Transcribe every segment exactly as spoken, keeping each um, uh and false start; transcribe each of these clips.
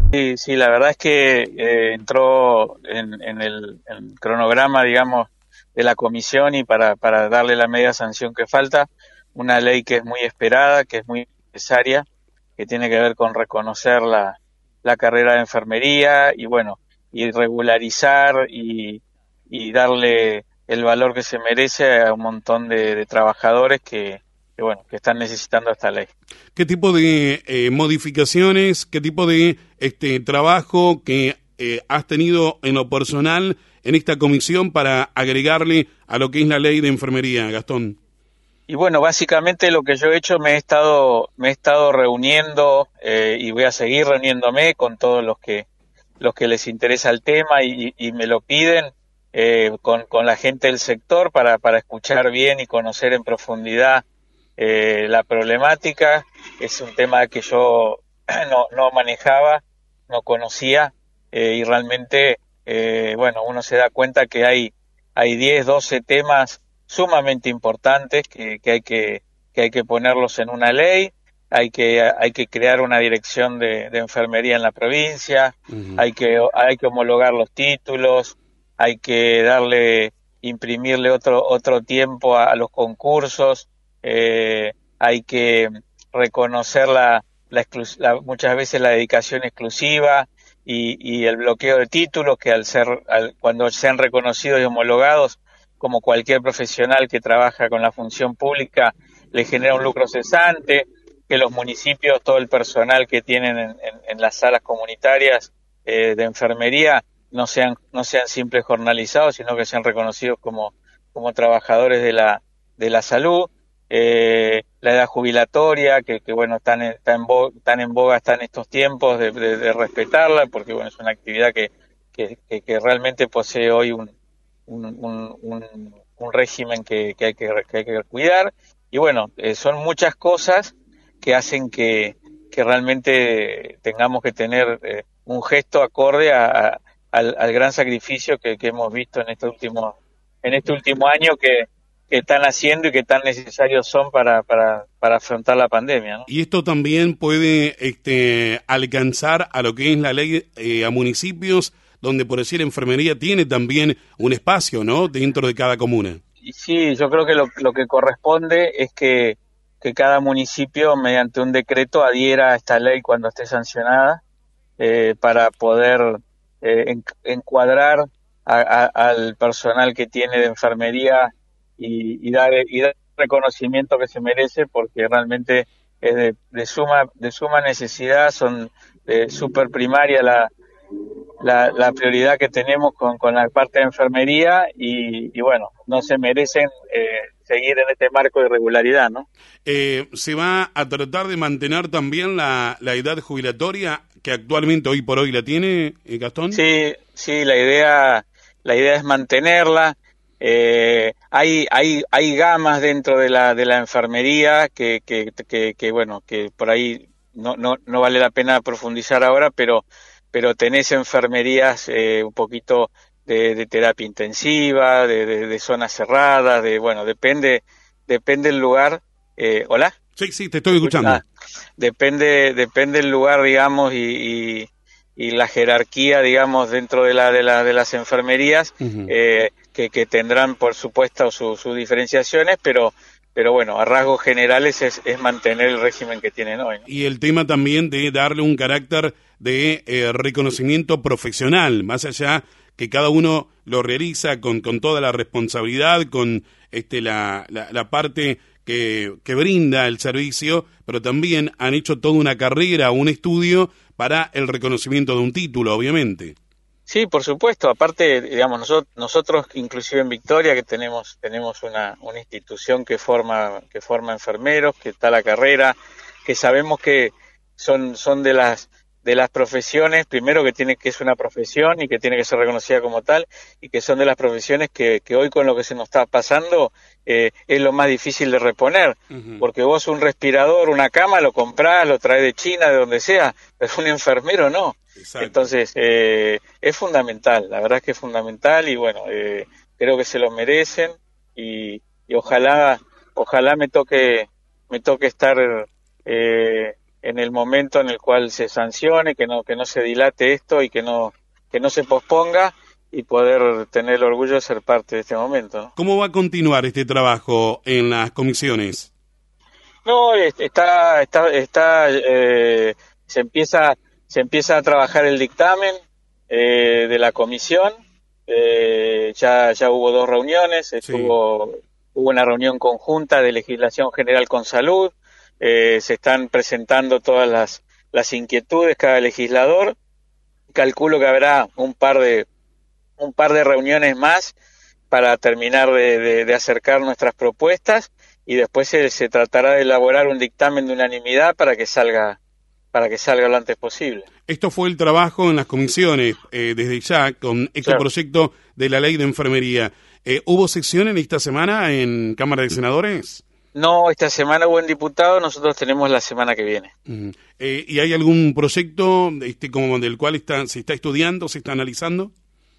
Sí, sí, la verdad es que eh, entró en, en el, en el cronograma, digamos, de la comisión y para, para darle la media sanción que falta, una ley que es muy esperada, que es muy necesaria, que tiene que ver con reconocer la, la carrera de enfermería y bueno, y regularizar y, y darle el valor que se merece a un montón de, de trabajadores que, que bueno, que están necesitando esta ley. ¿Qué tipo de eh, modificaciones, qué tipo de este trabajo que eh, has tenido en lo personal en esta comisión para agregarle a lo que es la ley de enfermería, Gastón? Y bueno, básicamente lo que yo he hecho, me he estado, me he estado reuniendo eh, y voy a seguir reuniéndome con todos los que, los que les interesa el tema y, y me lo piden, eh, con, con la gente del sector para, para escuchar bien y conocer en profundidad eh, la problemática. Es un tema que yo no, no manejaba, no conocía eh, y realmente, eh, bueno, uno se da cuenta que hay, hay diez, doce temas sumamente importantes que, que hay que que hay que ponerlos en una ley, hay que hay que crear una dirección de, de enfermería en la provincia, Uh-huh. hay que hay que homologar los títulos, hay que darle imprimirle otro otro tiempo a, a los concursos, eh, hay que reconocer la, la, exclus- la muchas veces la dedicación exclusiva y, y el bloqueo de títulos que al ser al, cuando sean reconocidos y homologados como cualquier profesional que trabaja con la función pública, le genera un lucro cesante, que los municipios, todo el personal que tienen en, en, en las salas comunitarias eh, de enfermería, no sean, no sean simples jornalizados, sino que sean reconocidos como, como trabajadores de la, de la salud. Eh, la edad jubilatoria, que, que bueno, tan, tan, en boga, tan en boga está en estos tiempos de, de, de respetarla, porque bueno, es una actividad que, que, que, que realmente posee hoy un, un, un, un, un régimen que, que, hay que, que hay que cuidar. Y bueno, eh, son muchas cosas que hacen que, que realmente tengamos que tener eh, un gesto acorde a, a, al, al gran sacrificio que, que hemos visto en este último, en este último año que, que están haciendo y que tan necesarios son para, para, para afrontar la pandemia, ¿no? Y esto también puede este, alcanzar a lo que es la ley eh, a municipios, donde por decir enfermería tiene también un espacio, ¿no?, dentro de cada comuna. Y sí, yo creo que lo, lo que corresponde es que, que cada municipio, mediante un decreto, adhiera a esta ley cuando esté sancionada, eh, para poder eh, en, encuadrar a, a, al personal que tiene de enfermería y, y, dar, y dar el reconocimiento que se merece, porque realmente es de, de suma de suma necesidad, son de super primaria la, la, la prioridad que tenemos con, con la parte de enfermería y, y bueno, no se merecen eh, seguir en este marco de irregularidad, ¿no? Eh, ¿Se va a tratar de mantener también la, la edad jubilatoria que actualmente hoy por hoy la tiene, eh, Gastón? Sí, sí, la idea, la idea es mantenerla. Eh, hay, hay, hay gamas dentro de la, de la enfermería que, que, que, que bueno, que por ahí no, no, no vale la pena profundizar ahora, pero, pero tenés enfermerías eh, un poquito de, de terapia intensiva, de, de, de zonas cerradas, de, bueno, depende, depende el lugar. Eh, ¿hola? Sí, sí, te estoy escuchando. Ah, depende, depende el lugar, digamos, y, y, y la jerarquía, digamos, dentro de la de, la, de las enfermerías, Uh-huh. eh, que, que tendrán, por supuesto, sus su diferenciaciones, pero, pero bueno, a rasgos generales es, es mantener el régimen que tienen hoy, ¿no? Y el tema también de darle un carácter de eh, reconocimiento profesional, más allá que cada uno lo realiza con, con toda la responsabilidad, con este la, la, la parte que, que brinda el servicio, pero también han hecho toda una carrera, un estudio para el reconocimiento de un título, obviamente. Sí, por supuesto. Aparte, digamos, nosotros, nosotros inclusive en Victoria, que tenemos tenemos una, una institución que forma que forma enfermeros, que está la carrera, que sabemos que son son de las de las profesiones, primero que tiene que es una profesión y que tiene que ser reconocida como tal, y que son de las profesiones que, que hoy con lo que se nos está pasando eh, es lo más difícil de reponer, Uh-huh. porque vos un respirador, una cama, lo comprás, lo traes de China, de donde sea, pero un enfermero no. Exacto. Entonces, eh, es fundamental, la verdad es que es fundamental y bueno, eh, creo que se lo merecen y, y ojalá, ojalá me toque, me toque estar eh, en el momento en el cual se sancione, que no, que no se dilate esto y que no, que no se posponga, y poder tener el orgullo de ser parte de este momento, ¿no? ¿Cómo va a continuar este trabajo en las comisiones? No, está, está, está, eh, se empieza, se empieza a trabajar el dictamen eh, de la comisión. Eh, ya, ya hubo dos reuniones, estuvo, sí. Hubo una reunión conjunta de legislación general con salud. Eh, se están presentando todas las, las inquietudes cada legislador. Calculo que habrá un par de, un par de reuniones más para terminar de, de, de acercar nuestras propuestas, y después se, se tratará de elaborar un dictamen de unanimidad para que salga para que salga lo antes posible. Esto fue el trabajo en las comisiones, eh, desde ya, con este claro. proyecto de la ley de enfermería. Eh, ¿Hubo sección en esta semana en Cámara de Senadores? No, esta semana hubo en diputado, nosotros tenemos la semana que viene. Uh-huh. eh, ¿Y hay algún proyecto este, como del cual está, se está estudiando, se está analizando?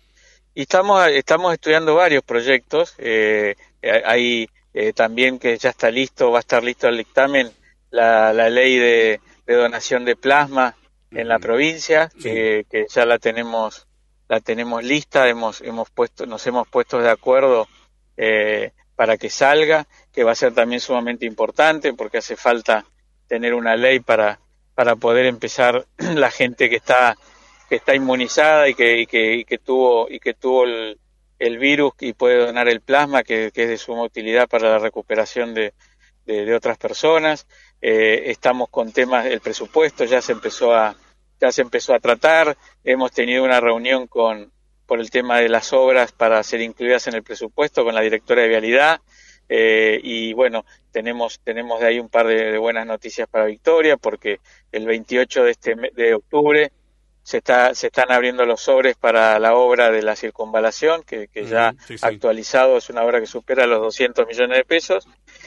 Y estamos, estamos estudiando varios proyectos. Eh, hay eh, también que ya está listo, va a estar listo el dictamen, la, la ley de, de donación de plasma en uh-huh. la provincia, sí. que, que ya la tenemos, la tenemos lista, hemos, hemos puesto, nos hemos puesto de acuerdo eh, para que salga, que va a ser también sumamente importante porque hace falta tener una ley para, para poder empezar la gente que está que está inmunizada y que, y que, y que tuvo y que tuvo el, el virus y puede donar el plasma, que, que es de suma utilidad para la recuperación de, de, de otras personas. Eh, estamos con temas, el presupuesto ya se empezó a ya se empezó a tratar. Hemos tenido una reunión con por el tema de las obras para ser incluidas en el presupuesto con la directora de Vialidad. Eh, y bueno, tenemos tenemos de ahí un par de, de buenas noticias para Victoria, porque el veintiocho de este de octubre se está se están abriendo los sobres para la obra de la circunvalación, que, que ya mm, sí, sí. actualizado es una obra que supera los doscientos millones de pesos,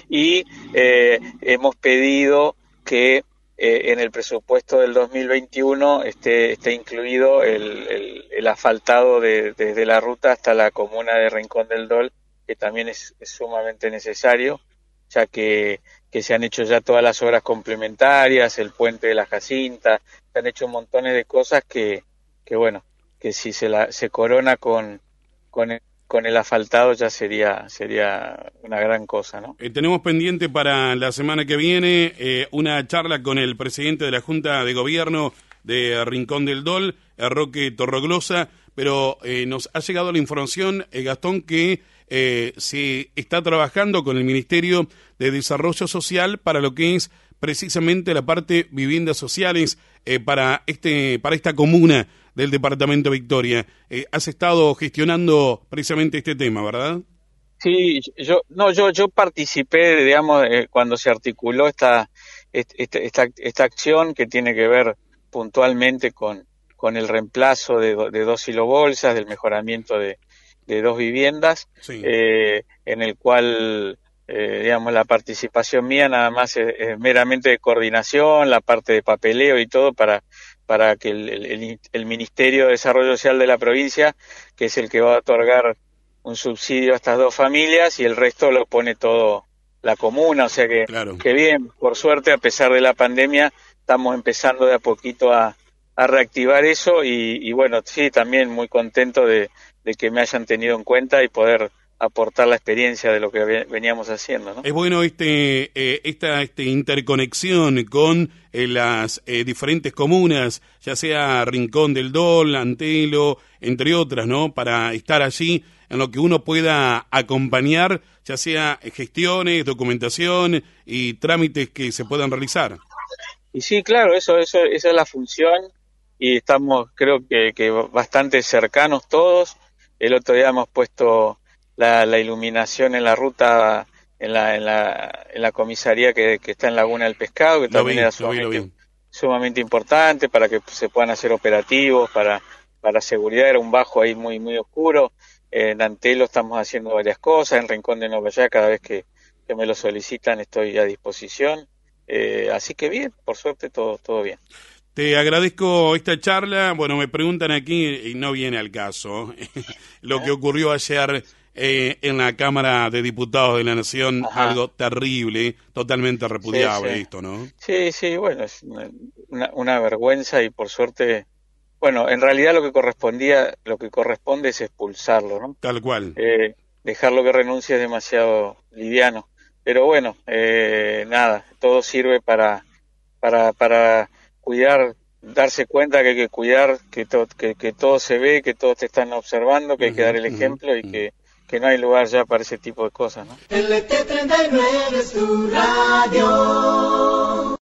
y eh, hemos pedido que eh, en el presupuesto del dos mil veintiuno esté, esté incluido el, el, el asfaltado de, desde la ruta hasta la comuna de Rincón del Dol, que también es, es sumamente necesario, ya que, que se han hecho ya todas las obras complementarias, el puente de la Jacinta, se han hecho montones de cosas que, que bueno, que si se la se corona con, con, el, con el asfaltado ya sería sería una gran cosa, ¿no? Eh, tenemos pendiente para la semana que viene eh, una charla con el presidente de la Junta de Gobierno de Rincón del Dol, Roque Torroglosa, pero eh, nos ha llegado la información, eh, Gastón, que eh, se está trabajando con el Ministerio de Desarrollo Social para lo que es precisamente la parte viviendas sociales eh, para este para esta comuna del departamento Victoria. Eh, has estado gestionando precisamente este tema, ¿verdad? Sí, yo no yo yo participé, digamos, eh, cuando se articuló esta, esta esta esta acción que tiene que ver puntualmente con con el reemplazo de, de dos silobolsas, del mejoramiento de, de dos viviendas, sí. eh, en el cual Eh, digamos, la participación mía nada más es, es meramente de coordinación, la parte de papeleo y todo para para que el, el, el Ministerio de Desarrollo Social de la provincia, que es el que va a otorgar un subsidio a estas dos familias, y el resto lo pone todo la comuna, o sea que, claro. que bien, por suerte, a pesar de la pandemia, estamos empezando de a poquito a, a reactivar eso, y, y bueno, sí, también muy contento de, de que me hayan tenido en cuenta y poder aportar la experiencia de lo que veníamos haciendo, ¿no? Es bueno este eh, esta este interconexión con eh, las eh, diferentes comunas, ya sea Rincón del Dol, Antelo, entre otras, ¿no? Para estar allí en lo que uno pueda acompañar, ya sea gestiones, documentación y trámites que se puedan realizar. Y sí, claro, eso eso esa es la función, y estamos, creo que, que bastante cercanos todos. El otro día hemos puesto La, la iluminación en la ruta, en la en la, en la comisaría que, que está en Laguna del Pescado, que lo también vi, era sumamente, lo vi, lo vi. sumamente importante para que se puedan hacer operativos, para para seguridad. Era un bajo ahí muy muy oscuro. En Antelo estamos haciendo varias cosas, en Rincón de Novellá cada vez que, que me lo solicitan estoy a disposición. Eh, así que bien, por suerte todo todo bien. Te agradezco esta charla. Bueno, me preguntan aquí, y no viene al caso, lo que ocurrió ayer eh, en la Cámara de Diputados de la Nación. Ajá. Algo terrible, totalmente repudiable, sí, sí. Esto, ¿no? Sí, sí, bueno, es una, una, una vergüenza y por suerte, bueno, en realidad lo que correspondía, lo que corresponde es expulsarlo, ¿no? Tal cual. Eh, dejarlo que renuncie es demasiado liviano, pero bueno, eh, nada, todo sirve para, para, para cuidar, darse cuenta que hay que cuidar, que, to, que, que todo se ve, que todos te están observando, que uh-huh, hay que dar el ejemplo uh-huh, y uh-huh. que, que no hay lugar ya para ese tipo de cosas, ¿no? L T treinta y nueve es tu radio.